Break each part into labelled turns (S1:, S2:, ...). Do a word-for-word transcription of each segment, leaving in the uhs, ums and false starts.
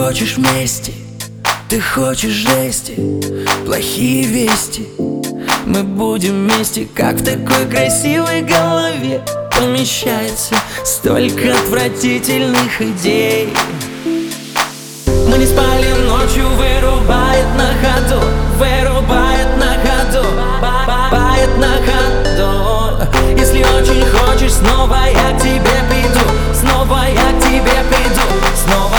S1: хочешь мести, ты хочешь жести, плохие вести. Мы будем вместе, как в такой красивой голове помещается столько отвратительных идей. Мы не спали ночью, вырубает на ходу, вырубает на ходу, бает на ходу. Если очень хочешь, снова я к тебе приду, снова я к тебе приду, снова.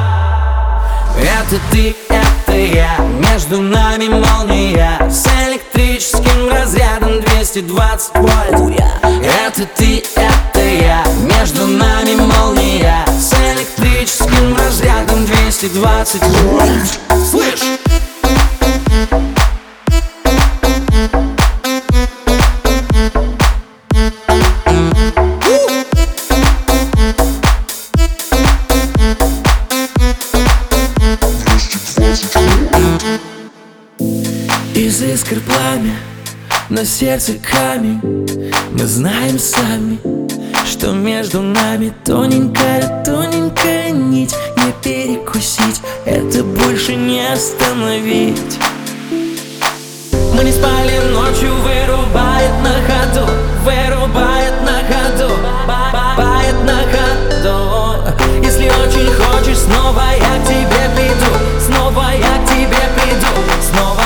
S1: Это ты, это я, между нами молния с электрическим разрядом двести двадцать вольт. Это ты, это я, между нами молния с электрическим разрядом двести двадцать вольт. Слышь! Из искр пламя, на сердце камень. Мы знаем сами, что между нами тоненькая, тоненькая нить. Не перекусить, это больше не остановить. Мы не спали ночью, вырубает на ходу, вырубает на ходу, бает на ходу. Если очень хочешь, снова я к тебе приду, снова я к тебе приду, снова.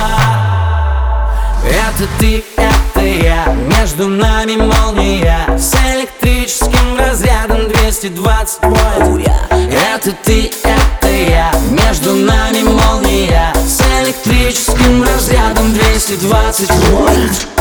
S1: Это ты, это я, между нами молния с электрическим разрядом двести двадцать вольт. Это ты, это я, между нами молния с электрическим разрядом двести двадцать вольт.